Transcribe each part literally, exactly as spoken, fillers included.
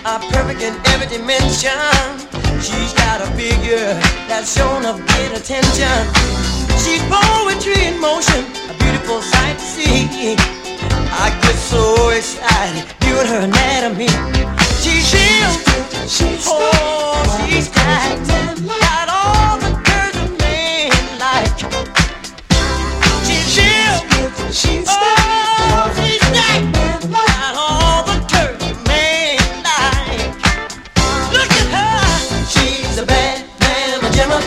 are perfect in every dimension. She's got a figure that's shown of great attention. She's poetry in motion, a beautiful sight to see. I get so excited viewing her anatomy. She's real, she's oh, she's stacked, got all the curves a man like. She's real, she's oh, she's stacked, got all the curves a man like. Look at her, she's a bad mamma jamma,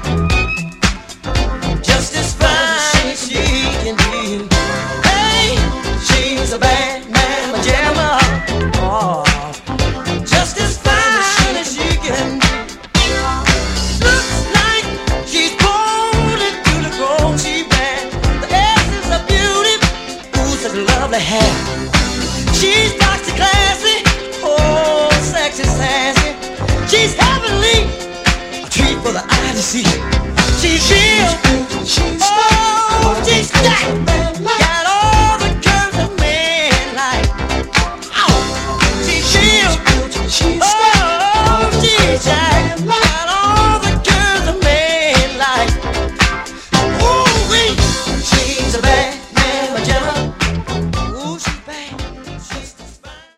just as fine as she can be. Hey, she's a bad mamma jamma, oh, just as fine as she can be. Looks like she's born into the gold. She bad, the essence of beauty, ooh, such lovely hair. She's toxic classy, oh, sexy sassy. She's heavenly, a treat for the eye to see. She's real.